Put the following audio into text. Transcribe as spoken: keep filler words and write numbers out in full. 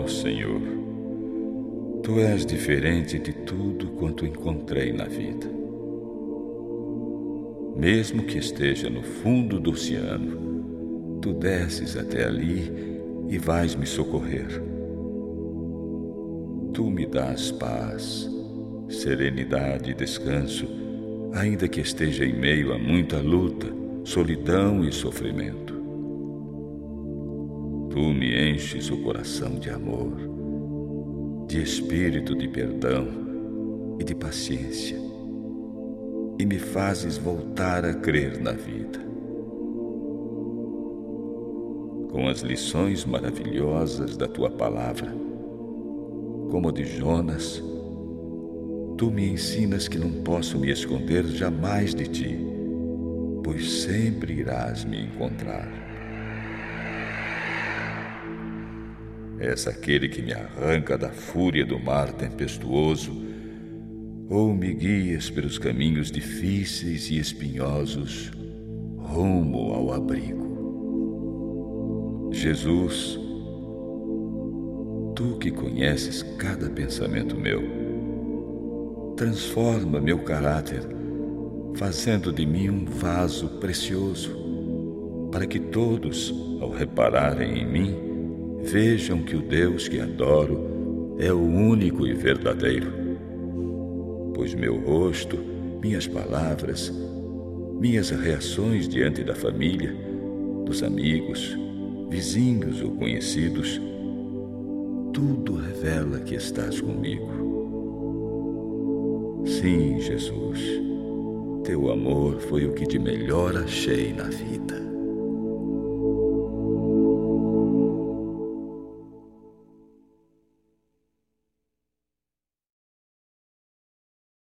Oh, Senhor, Tu és diferente de tudo quanto encontrei na vida. Mesmo que esteja no fundo do oceano, Tu desces até ali e vais me socorrer. Tu me dás paz, serenidade e descanso, ainda que esteja em meio a muita luta, solidão e sofrimento. Tu me enches o coração de amor, de espírito de perdão e de paciência, e me fazes voltar a crer na vida. Com as lições maravilhosas da Tua palavra, como a de Jonas, Tu me ensinas que não posso me esconder jamais de Ti, pois sempre irás me encontrar. És aquele que me arranca da fúria do mar tempestuoso, ou me guias pelos caminhos difíceis e espinhosos, rumo ao abrigo. Jesus, Tu que conheces cada pensamento meu, transforma meu caráter, fazendo de mim um vaso precioso, para que todos, ao repararem em mim, vejam que o Deus que adoro é o único e verdadeiro. Pois meu rosto, minhas palavras, minhas reações diante da família, dos amigos, vizinhos ou conhecidos, tudo revela que estás comigo. Sim, Jesus, Teu amor foi o que de melhor achei na vida.